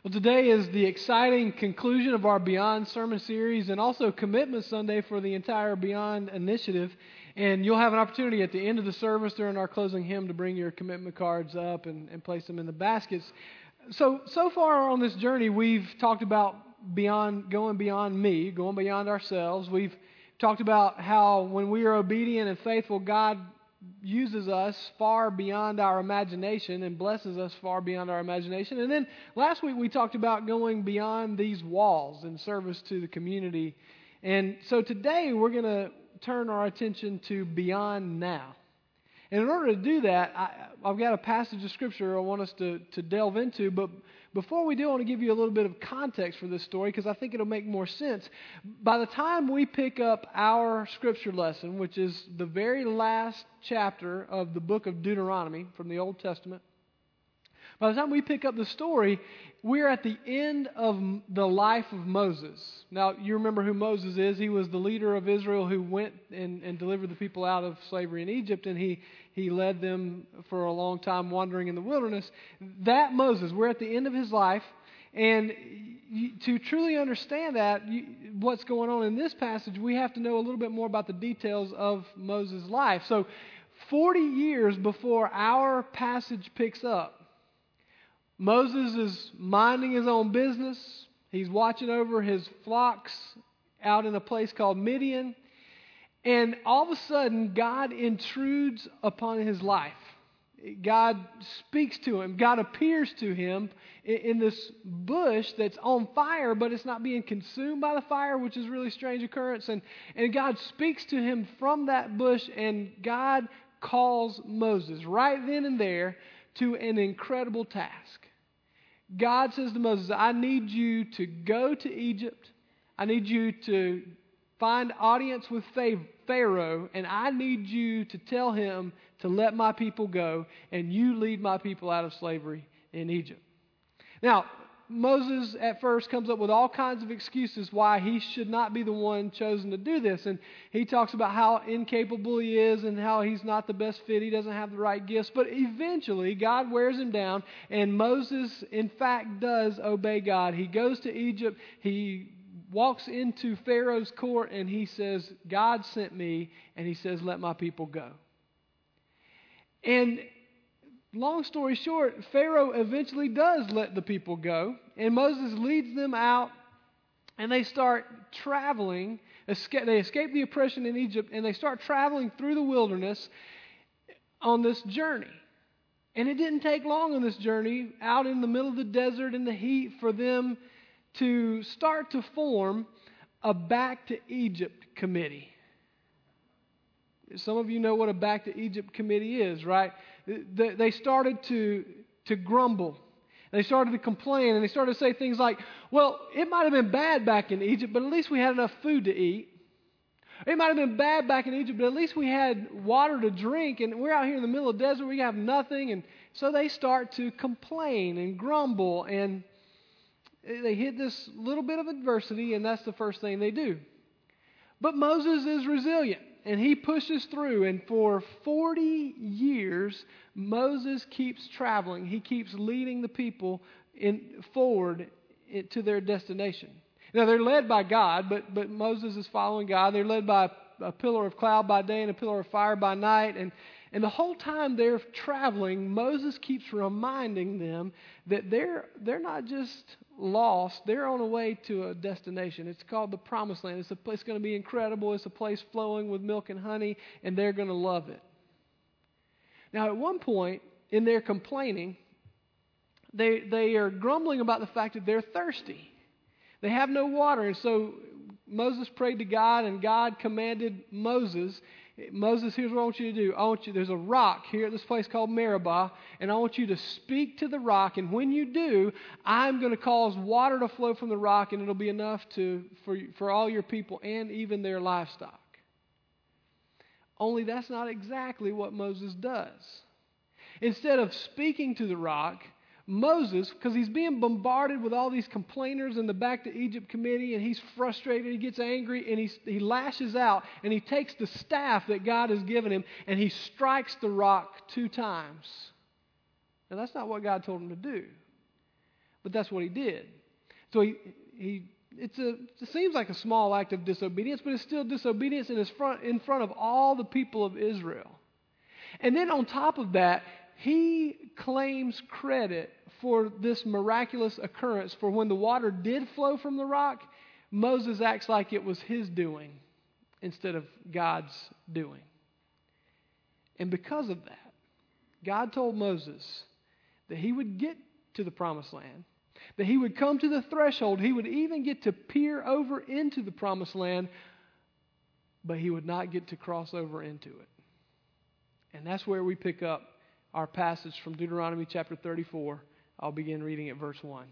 Well, today is the exciting conclusion of our Beyond sermon series and also Commitment Sunday for the entire Beyond initiative. And you'll have an opportunity at the end of the service during our closing hymn to bring your commitment cards up and place them in the baskets. So far on this journey, we've talked about going beyond me, going beyond ourselves. We've talked about how when we are obedient and faithful, God uses us far beyond our imagination and blesses us far beyond our imagination. And then last week we talked about going beyond these walls in service to the community. And so today we're going to turn our attention to beyond now. And in order to do that, I've got a passage of Scripture I want us to delve into. But before we do, I want to give you a little bit of context for this story because I think it'll make more sense. By the time we pick up our Scripture lesson, which is the very last chapter of the book of Deuteronomy from the Old Testament, by the time we pick up the story, we're at the end of the life of Moses. Now, you remember who Moses is. He was the leader of Israel who went and delivered the people out of slavery in Egypt, and he led them for a long time wandering in the wilderness. That Moses, we're at the end of his life, and to truly understand that, what's going on in this passage, we have to know a little bit more about the details of Moses' life. So, 40 years before our passage picks up, Moses is minding his own business. He's watching over his flocks out in a place called Midian. And all of a sudden, God intrudes upon his life. God speaks to him. God appears to him in this bush that's on fire, but it's not being consumed by the fire, which is a really strange occurrence. And God speaks to him from that bush, and God calls Moses right then and there to an incredible task. God says to Moses, I need you to go to Egypt. I need you to find audience with Pharaoh, and I need you to tell him to let my people go, and you lead my people out of slavery in Egypt. Now, Moses at first comes up with all kinds of excuses why he should not be the one chosen to do this. And he talks about how incapable he is and how he's not the best fit. He doesn't have the right gifts. But eventually, God wears him down, and Moses, in fact, does obey God. He goes to Egypt. He walks into Pharaoh's court, and he says, God sent me, and he says, let my people go. And long story short, Pharaoh eventually does let the people go, and Moses leads them out, and they start traveling. They escape the oppression in Egypt, and they start traveling through the wilderness on this journey. And it didn't take long on this journey, out in the middle of the desert in the heat, for them to start to form a Back to Egypt committee. Some of you know what a Back to Egypt committee is, right? They started to grumble. They started to complain, and they started to say things like, well, it might have been bad back in Egypt, but at least we had enough food to eat. It might have been bad back in Egypt, but at least we had water to drink, and we're out here in the middle of the desert, we have nothing. And so they start to complain and grumble, and they hit this little bit of adversity, and that's the first thing they do. But Moses is resilient. And he pushes through, and for 40 years, Moses keeps traveling. He keeps leading the people forward to their destination. Now, they're led by God, but Moses is following God. They're led by a pillar of cloud by day and a pillar of fire by night. And the whole time they're traveling, Moses keeps reminding them that they're not just lost. They're on a way to a destination. It's called the Promised Land. It's a place going to be incredible. It's a place flowing with milk and honey, and they're going to love it. Now, at one point in their complaining, they are grumbling about the fact that they're thirsty. They have no water, and so Moses prayed to God, and God commanded Moses, here's what I want you to do. There's a rock here at this place called Meribah, and I want you to speak to the rock, and when you do, I'm going to cause water to flow from the rock, and it'll be enough for all your people and even their livestock. Only that's not exactly what Moses does. Instead of speaking to the rock, Moses, because he's being bombarded with all these complainers in the Back to Egypt committee, and he's frustrated, he gets angry, and he lashes out, and he takes the staff that God has given him, and he strikes the rock 2 times. Now, that's not what God told him to do. but that's what he did. So it seems like a small act of disobedience, but it's still disobedience in front of all the people of Israel. And then on top of that, he claims credit for this miraculous occurrence. For when the water did flow from the rock, Moses acts like it was his doing instead of God's doing. And because of that, God told Moses that he would get to the promised land, that he would come to the threshold, he would even get to peer over into the promised land, but he would not get to cross over into it. And that's where we pick up our passage from Deuteronomy chapter 34. I'll begin reading at verse 1.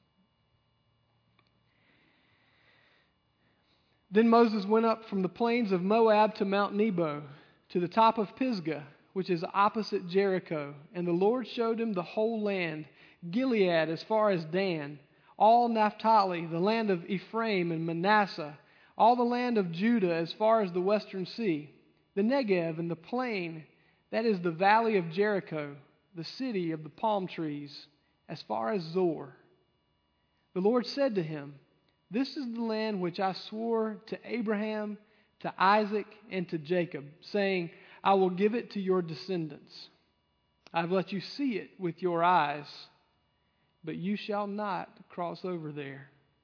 Then Moses went up from the plains of Moab to Mount Nebo, to the top of Pisgah, which is opposite Jericho. And the Lord showed him the whole land, Gilead as far as Dan, all Naphtali, the land of Ephraim and Manasseh, all the land of Judah as far as the western sea, the Negev and the plain, that is the valley of Jericho, the city of the palm trees, as far as Zor. The Lord said to him, "This is the land which I swore to Abraham, to Isaac, and to Jacob, saying, I will give it to your descendants. I have let you see it with your eyes, but you shall not cross over there."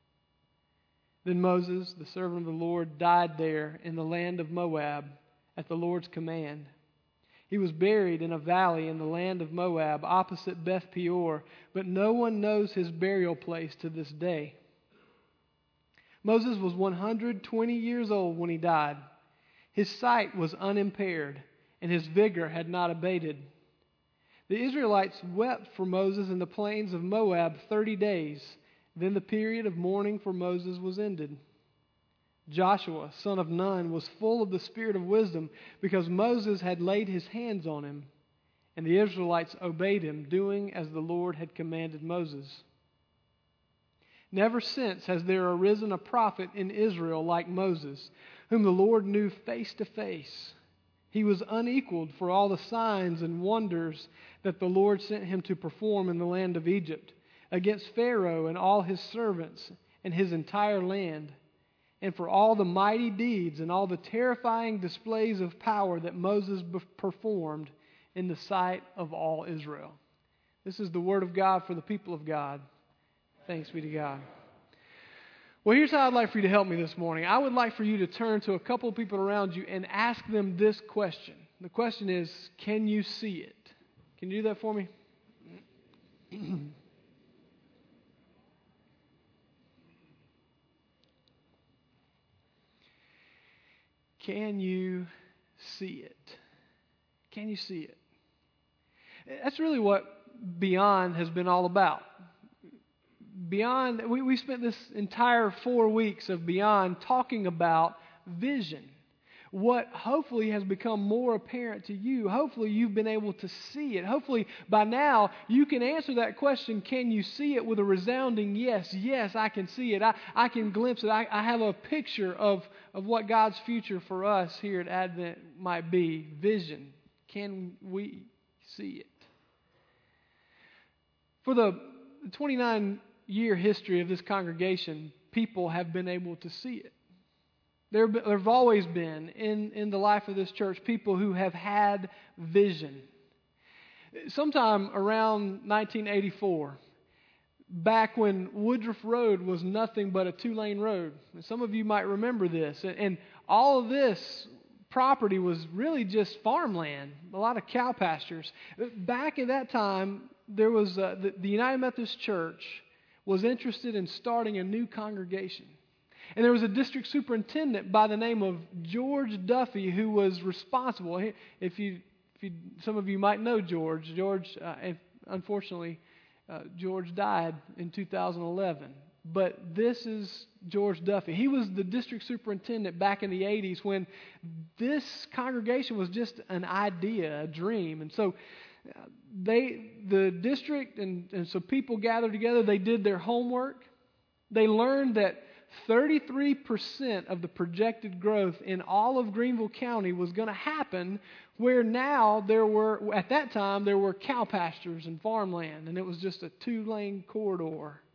Then Moses, the servant of the Lord, died there in the land of Moab at the Lord's command. He was buried in a valley in the land of Moab opposite Beth Peor, but no one knows his burial place to this day. Moses was 120 years old when he died. His sight was unimpaired, and his vigor had not abated. The Israelites wept for Moses in the plains of Moab 30 days. Then the period of mourning for Moses was ended. Joshua, son of Nun, was full of the spirit of wisdom because Moses had laid his hands on him, and the Israelites obeyed him, doing as the Lord had commanded Moses. Never since has there arisen a prophet in Israel like Moses, whom the Lord knew face to face. He was unequaled for all the signs and wonders that the Lord sent him to perform in the land of Egypt, against Pharaoh and all his servants and his entire land, and for all the mighty deeds and all the terrifying displays of power that Moses performed in the sight of all Israel. This is the word of God for the people of God. Thanks be to God. Well, here's how I'd like for you to help me this morning. I would like for you to turn to a couple of people around you and ask them this question. The question is, can you see it? Can you do that for me? Can you see it? Can you see it? That's really what Beyond has been all about. Beyond, we spent this entire 4 weeks of Beyond talking about vision. What hopefully has become more apparent to you. Hopefully you've been able to see it. Hopefully by now you can answer that question, can you see it, with a resounding yes. Yes, I can see it. I can glimpse it. I have a picture of what God's future for us here at Advent might be. Vision. Can we see it? For the 29-year history of this congregation, people have been able to see it. There have always been, in the life of this church, people who have had vision. Sometime around 1984, back when Woodruff Road was nothing but a 2-lane road. Some of you might remember this. And all of this property was really just farmland, a lot of cow pastures. Back at that time, there was the United Methodist Church was interested in starting a new congregation. And there was a district superintendent by the name of George Duffy who was responsible. Some of you might know George. Unfortunately, George died in 2011. But this is George Duffy. He was the district superintendent back in the 80s when this congregation was just an idea, a dream. And so the district and so people gathered together. They did their homework. They learned that 33% of the projected growth in all of Greenville County was going to happen where now at that time there were cow pastures and farmland, and it was just a 2-lane corridor.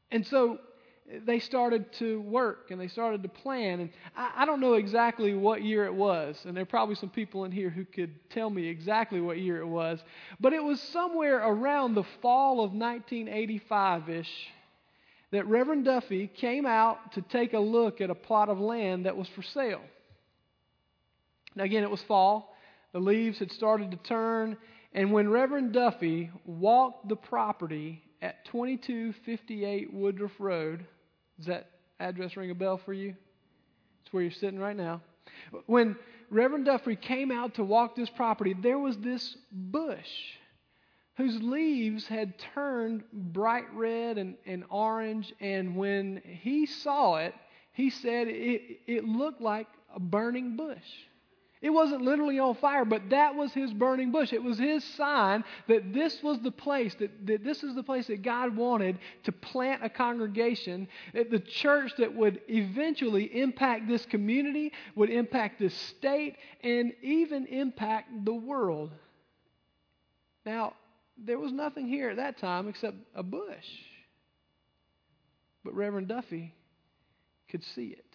And so they started to work and they started to plan. And I don't know exactly what year it was. And there are probably some people in here who could tell me exactly what year it was. But it was somewhere around the fall of 1985-ish that Reverend Duffy came out to take a look at a plot of land that was for sale. Now again, it was fall. The leaves had started to turn. And when Reverend Duffy walked the property at 2258 Woodruff Road, does that address ring a bell for you? It's where you're sitting right now. When Reverend Duffy came out to walk this property, there was this bush whose leaves had turned bright red and orange. And when he saw it, he said it looked like a burning bush. It wasn't literally on fire, but that was his burning bush. It was his sign that this was the place, that this is the place that God wanted to plant a congregation, the church that would eventually impact this community, would impact this state, and even impact the world. Now, there was nothing here at that time except a bush. But Reverend Duffy could see it.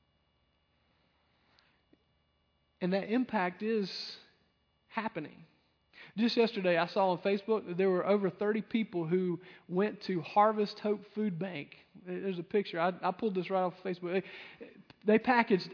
And that impact is happening. Just yesterday, I saw on Facebook that there were over 30 people who went to Harvest Hope Food Bank. There's a picture. I pulled this right off Facebook. They packaged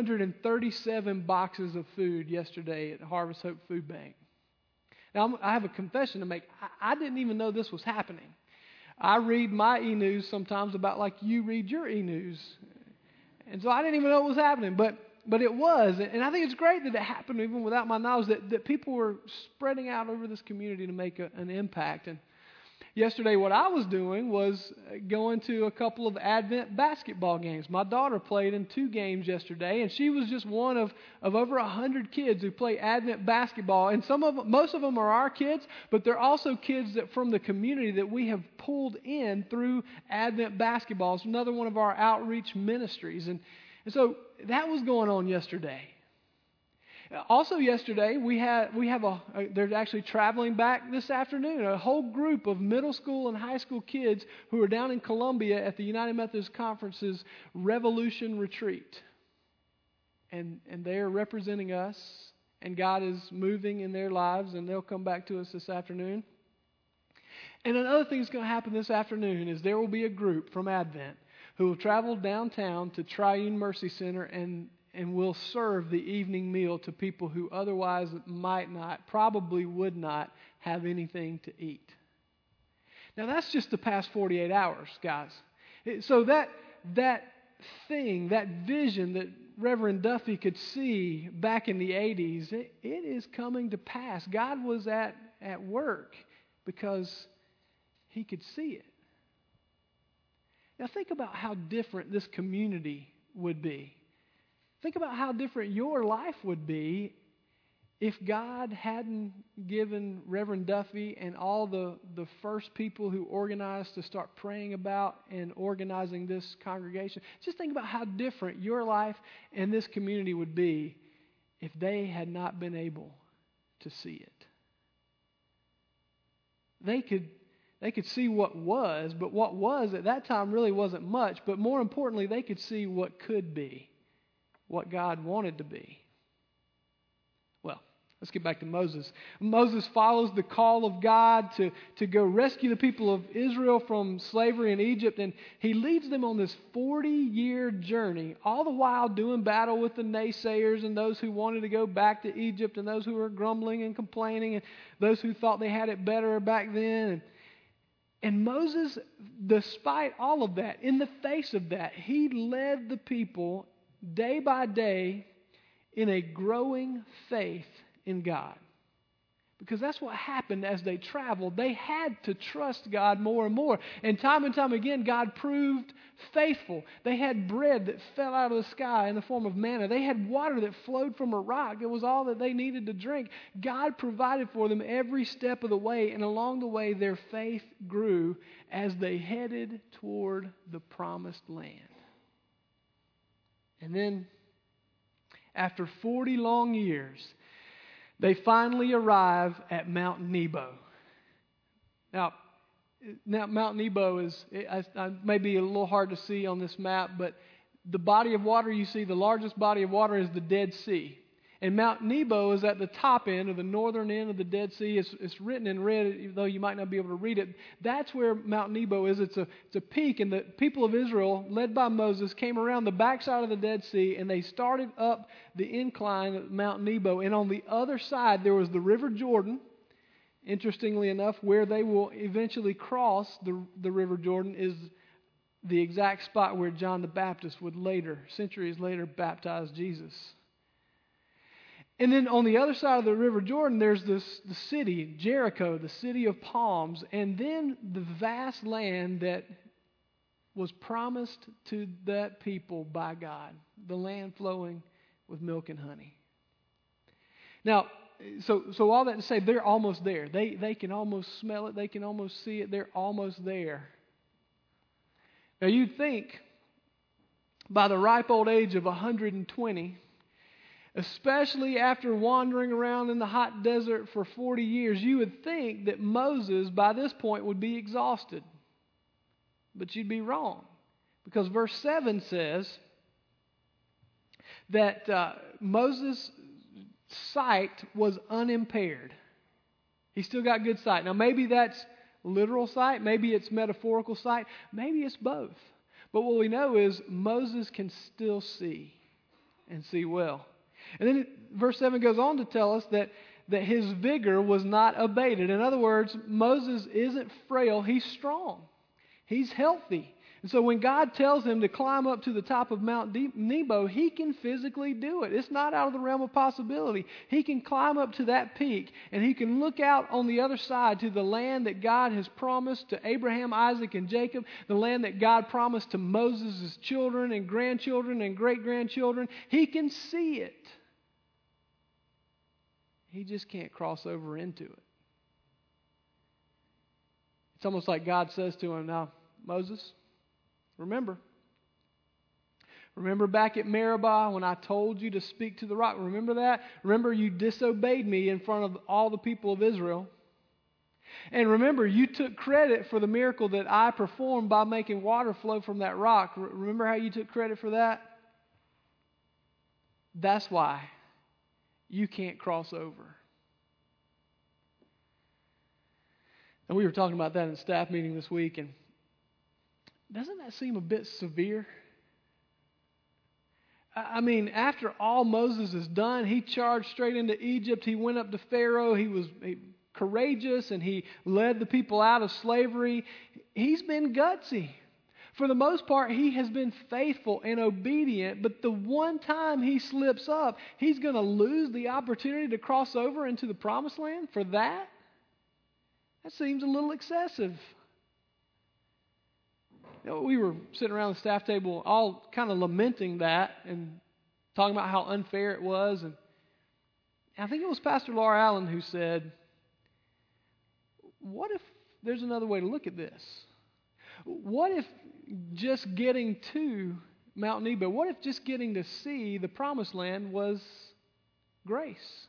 837 boxes of food yesterday at Harvest Hope Food Bank. Now, I have a confession to make. I didn't even know this was happening. I read my e-news sometimes about like you read your e-news. And so I didn't even know it was happening. But it was, and I think it's great that it happened even without my knowledge, that people were spreading out over this community to make an impact. And yesterday what I was doing was going to a couple of Advent basketball games. My daughter played in 2 games yesterday, and she was just one of over 100 kids who play Advent basketball. And most of them are our kids, but they're also kids that from the community that we have pulled in through Advent basketball. It's another one of our outreach ministries. And so that was going on yesterday. Also yesterday, they're actually traveling back this afternoon, a whole group of middle school and high school kids who are down in Columbia at the United Methodist Conference's Revolution Retreat. And they're representing us, and God is moving in their lives, and they'll come back to us this afternoon. And another thing that's going to happen this afternoon is there will be a group from Advent who will travel downtown to Triune Mercy Center and will serve the evening meal to people who otherwise might not, probably would not, have anything to eat. Now that's just the past 48 hours, guys. So that thing, that vision that Reverend Duffy could see back in the 80s, it is coming to pass. God was at work because he could see it. Now think about how different this community would be. Think about how different your life would be if God hadn't given Reverend Duffy and all the first people who organized to start praying about and organizing this congregation. Just think about how different your life and this community would be if they had not been able to see it. They could see what was, but what was at that time really wasn't much. But more importantly, they could see what could be, what God wanted to be. Well, let's get back to Moses. Moses follows the call of God to go rescue the people of Israel from slavery in Egypt, and he leads them on this 40-year journey, all the while doing battle with the naysayers and those who wanted to go back to Egypt and those who were grumbling and complaining and those who thought they had it better back then. And Moses, despite all of that, in the face of that, he led the people day by day in a growing faith in God. Because that's what happened as they traveled. They had to trust God more and more. And time again, God proved faithful. They had bread that fell out of the sky in the form of manna. They had water that flowed from a rock. It was all that they needed to drink. God provided for them every step of the way. And along the way, their faith grew as they headed toward the promised land. And then, after 40 long years, they finally arrive at Mount Nebo. Now, Now, Mount Nebo is maybe a little hard to see on this map, but the body of water you see, the largest body of water is the Dead Sea. And Mount Nebo is at the top end, or the northern end of the Dead Sea. It's written in red, even though you might not be able to read it. That's where Mount Nebo is. It's a peak, and the people of Israel, led by Moses, came around the backside of the Dead Sea, and they started up the incline of Mount Nebo. And on the other side, there was the River Jordan. Interestingly enough, where they will eventually cross the River Jordan is the exact spot where John the Baptist would later, centuries later, baptize Jesus. And then on the other side of the River Jordan, there's the city, Jericho, the city of palms, and then the vast land that was promised to that people by God, the land flowing with milk and honey. Now, so all that to say, they're almost there. They can almost smell it. They can almost see it. They're almost there. Now, you'd think by the ripe old age of 120, especially after wandering around in the hot desert for 40 years, you would think that Moses, by this point, would be exhausted. But you'd be wrong. Because verse 7 says that Moses' sight was unimpaired. He still got good sight. Now, maybe that's literal sight. Maybe it's metaphorical sight. Maybe it's both. But what we know is Moses can still see, and see well. And then verse 7 goes on to tell us that his vigor was not abated. In other words, Moses isn't frail. He's strong. He's healthy. And so when God tells him to climb up to the top of Mount Nebo, he can physically do it. It's not out of the realm of possibility. He can climb up to that peak, and he can look out on the other side to the land that God has promised to Abraham, Isaac, and Jacob, the land that God promised to Moses' children and grandchildren and great-grandchildren. He can see it. He just can't cross over into it. It's almost like God says to him, now, Moses, remember back at Meribah when I told you to speak to the rock? Remember that? Remember you disobeyed me in front of all the people of Israel. And remember, you took credit for the miracle that I performed by making water flow from that rock. Remember how you took credit for that? That's why you can't cross over. And we were talking about that in the staff meeting this week, and doesn't that seem a bit severe? I mean, after all Moses has done, he charged straight into Egypt. He went up to Pharaoh. He was courageous, and he led the people out of slavery. He's been gutsy. For the most part, he has been faithful and obedient, but the one time he slips up, he's going to lose the opportunity to cross over into the promised land for that? That seems a little excessive. You know, we were sitting around the staff table all kind of lamenting that and talking about how unfair it was. And I think it was Pastor Laura Allen who said, what if there's another way to look at this? What if just getting to Mount Nebo, what if just getting to see the promised land was grace?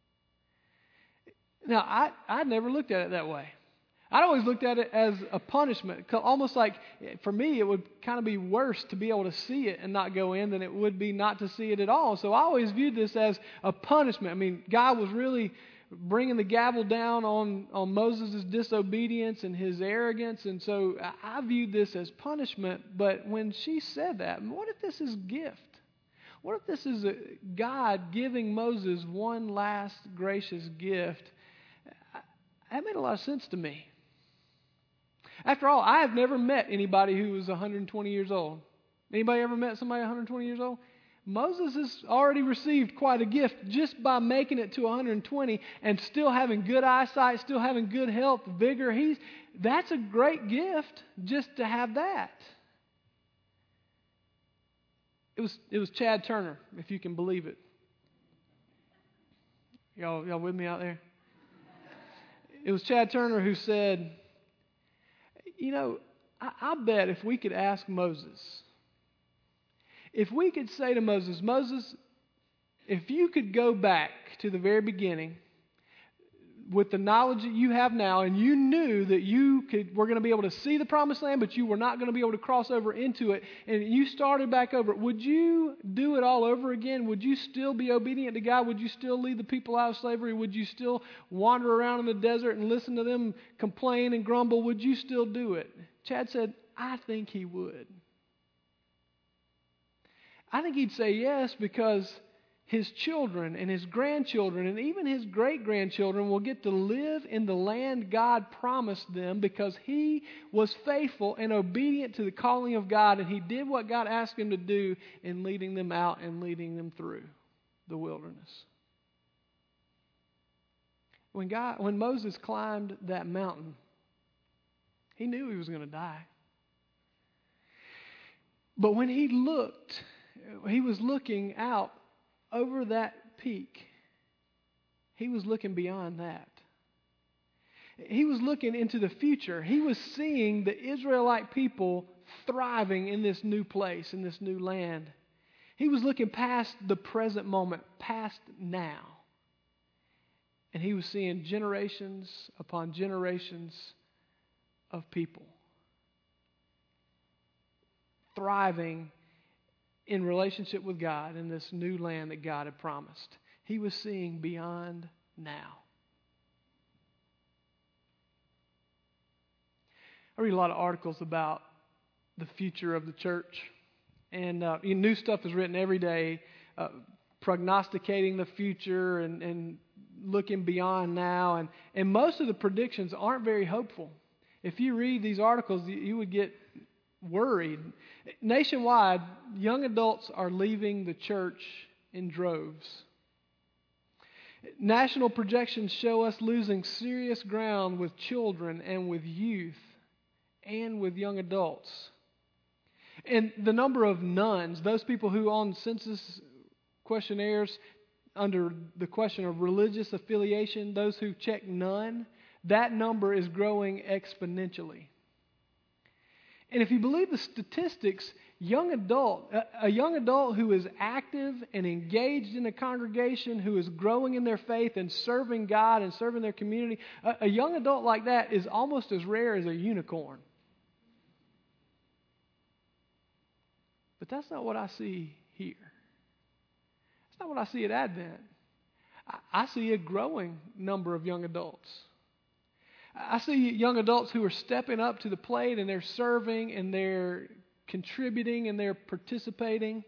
Now, I never looked at it that way. I'd always looked at it as a punishment. Almost like, for me, it would kind of be worse to be able to see it and not go in than it would be not to see it at all. So I always viewed this as a punishment. I mean, God was really bringing the gavel down on Moses' disobedience and his arrogance. And so I viewed this as punishment. But when she said that, what if this is gift? What if this is God giving Moses one last gracious gift? That made a lot of sense to me. After all, I have never met anybody who was 120 years old. Anybody ever met somebody 120 years old? Moses has already received quite a gift just by making it to 120 and still having good eyesight, still having good health, vigor. That's a great gift just to have that. It was Chad Turner, if you can believe it. Y'all with me out there? It was Chad Turner who said, I bet if we could ask Moses, if we could say to Moses, if you could go back to the very beginning, with the knowledge that you have now, and you knew that were going to be able to see the promised land, but you were not going to be able to cross over into it, and you started back over, would you do it all over again? Would you still be obedient to God? Would you still lead the people out of slavery? Would you still wander around in the desert and listen to them complain and grumble? Would you still do it? Chad said, I think he would. I think he'd say yes, because his children and his grandchildren and even his great-grandchildren will get to live in the land God promised them, because he was faithful and obedient to the calling of God, and he did what God asked him to do in leading them out and leading them through the wilderness. When Moses climbed that mountain, he knew he was going to die. But when he was looking out over that peak. He was looking beyond that. He was looking into the future. He was seeing the Israelite people thriving in this new place, in this new land. He was looking past the present moment, past now. And he was seeing generations upon generations of people thriving in relationship with God in this new land that God had promised. He was seeing beyond now. I read a lot of articles about the future of the church. And new stuff is written every day, prognosticating the future and looking beyond now. And most of the predictions aren't very hopeful. If you read these articles, you would get worried. Nationwide, young adults are leaving the church in droves. National projections show us losing serious ground with children and with youth and with young adults. And the number of nones, those people who on census questionnaires under the question of religious affiliation, those who check none, that number is growing exponentially. And if you believe the statistics, a young adult who is active and engaged in a congregation, who is growing in their faith and serving God and serving their community, a young adult like that is almost as rare as a unicorn. But that's not what I see here. That's not what I see at Advent. I see a growing number of young adults. I see young adults who are stepping up to the plate, and they're serving and they're contributing and they're participating.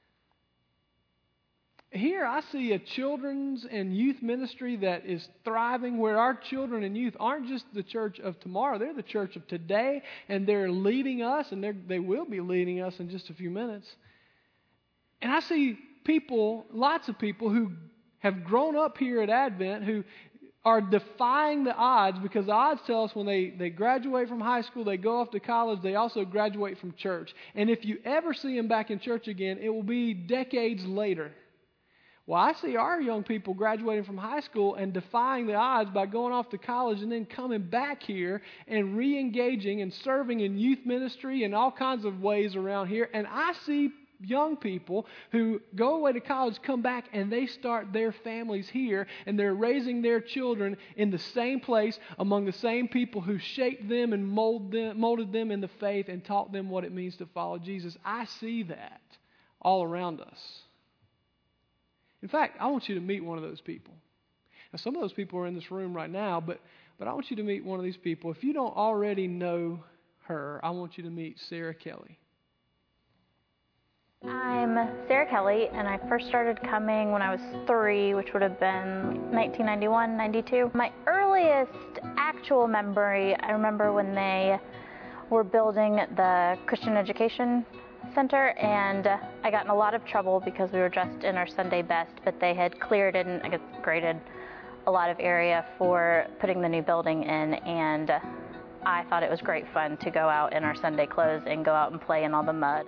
Here I see a children's and youth ministry that is thriving, where our children and youth aren't just the church of tomorrow, they're the church of today, and they're leading us, and they will be leading us in just a few minutes. And I see people, lots of people who have grown up here at Advent, who are defying the odds, because the odds tell us when they graduate from high school, they go off to college, they also graduate from church. And if you ever see them back in church again, it will be decades later. Well, I see our young people graduating from high school and defying the odds by going off to college and then coming back here and re-engaging and serving in youth ministry and all kinds of ways around here. And I see young people who go away to college, come back, and they start their families here, and they're raising their children in the same place among the same people who shaped them and molded them in the faith and taught them what it means to follow Jesus. I see that all around us. In fact, I want you to meet one of those people. Now, some of those people are in this room right now, but I want you to meet one of these people. If you don't already know her, I want you to meet Sarah Kelly. I'm Sarah Kelly, and I first started coming when I was 3, which would have been 1991, 92. My earliest actual memory, I remember when they were building the Christian Education Center, and I got in a lot of trouble because we were dressed in our Sunday best, but they had cleared and I guess graded a lot of area for putting the new building in, and I thought it was great fun to go out in our Sunday clothes and go out and play in all the mud.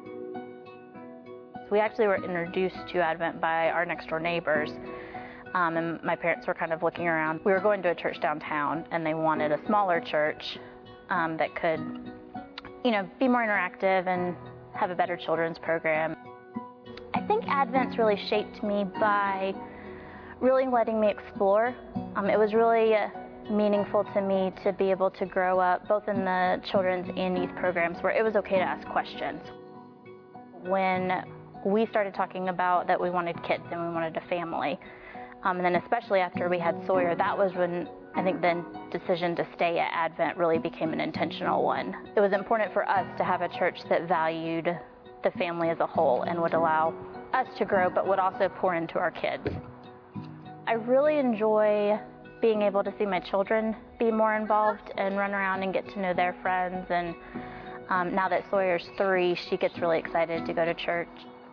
We actually were introduced to Advent by our next door neighbors, and my parents were kind of looking around. We were going to a church downtown, and they wanted a smaller church that could, be more interactive and have a better children's program. I think Advent's really shaped me by really letting me explore. It was really meaningful to me to be able to grow up both in the children's and youth programs where it was okay to ask questions. When we started talking about that we wanted kids and we wanted a family, and then especially after we had Sawyer, that was when I think the decision to stay at Advent really became an intentional one. It was important for us to have a church that valued the family as a whole and would allow us to grow, but would also pour into our kids. I really enjoy being able to see my children be more involved and run around and get to know their friends. And now that Sawyer's 3, she gets really excited to go to church.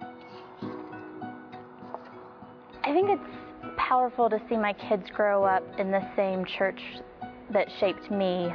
I think it's powerful to see my kids grow up in the same church that shaped me.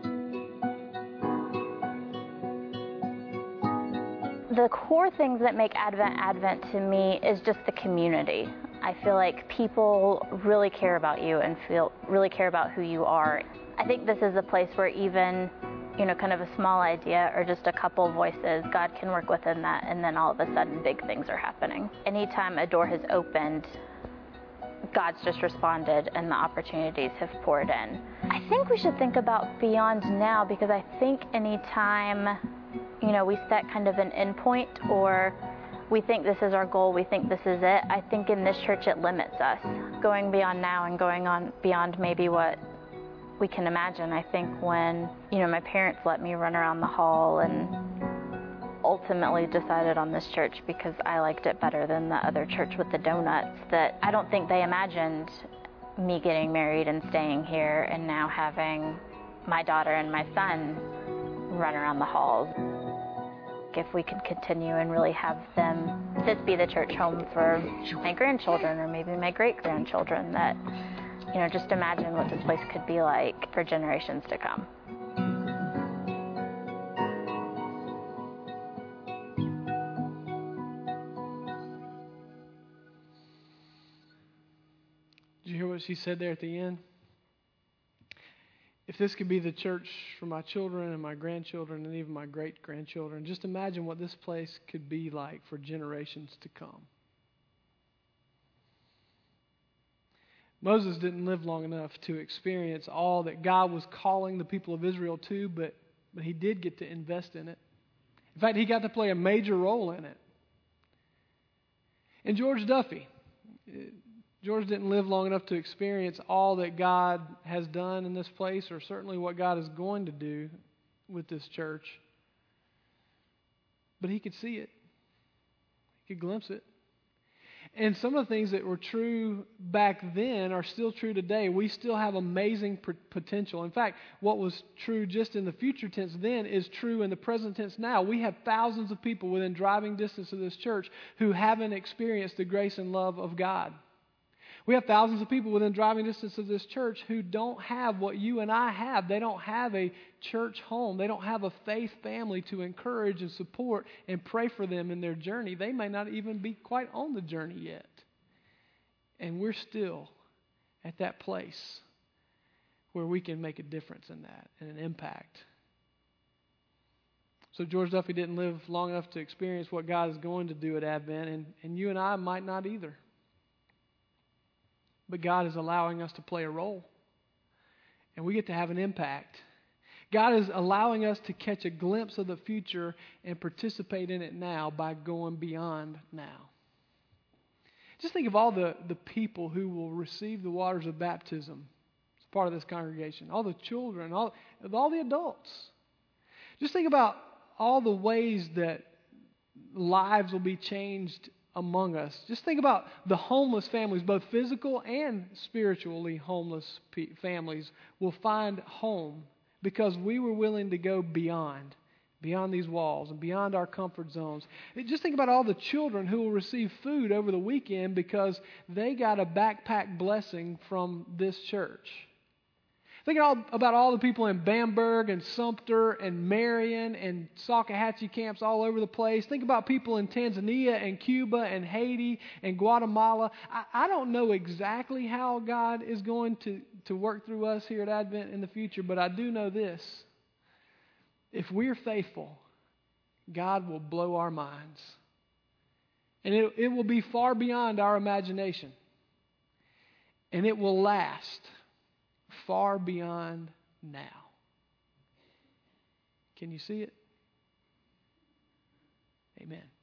The core things that make Advent to me is just the community. I feel like people really care about you and really care about who you are. I think this is a place where even, kind of a small idea or just a couple voices, God can work within that, and then all of a sudden big things are happening. Anytime a door has opened, God's just responded and the opportunities have poured in. I think we should think about beyond now, because I think anytime, we set kind of an endpoint or we think this is our goal, we think this is it, I think in this church it limits us. Going beyond now and going on beyond maybe what we can imagine. I think when, my parents let me run around the hall and ultimately decided on this church because I liked it better than the other church with the donuts, that I don't think they imagined me getting married and staying here and now having my daughter and my son run around the halls. If we could continue and really have this be the church home for my grandchildren or maybe my great-grandchildren, that, just imagine what this place could be like for generations to come. Did you hear what she said there at the end? If this could be the church for my children and my grandchildren and even my great-grandchildren, just imagine what this place could be like for generations to come. Moses didn't live long enough to experience all that God was calling the people of Israel to, but he did get to invest in it. In fact, he got to play a major role in it. And George Duffy didn't live long enough to experience all that God has done in this place, or certainly what God is going to do with this church. But he could see it. He could glimpse it. And some of the things that were true back then are still true today. We still have amazing potential. In fact, what was true just in the future tense then is true in the present tense now. We have thousands of people within driving distance of this church who haven't experienced the grace and love of God. We have thousands of people within driving distance of this church who don't have what you and I have. They don't have a church home. They don't have a faith family to encourage and support and pray for them in their journey. They may not even be quite on the journey yet. And we're still at that place where we can make a difference in that and an impact. So George Duffy didn't live long enough to experience what God is going to do at Advent, and you and I might not either. But God is allowing us to play a role. And we get to have an impact. God is allowing us to catch a glimpse of the future and participate in it now by going beyond now. Just think of all the people who will receive the waters of baptism as part of this congregation. All the children, all the adults. Just think about all the ways that lives will be changed among us. Just think about the homeless families, both physical and spiritually homeless families will find home because we were willing to go beyond these walls and beyond our comfort zones. Just think about all the children who will receive food over the weekend because they got a backpack blessing from this church. Think about all the people in Bamberg and Sumter and Marion and Salkehatchie camps all over the place. Think about people in Tanzania and Cuba and Haiti and Guatemala. I don't know exactly how God is going to work through us here at Advent in the future, but I do know this. If we're faithful, God will blow our minds. And it will be far beyond our imagination. And it will last far beyond now. Can you see it? Amen.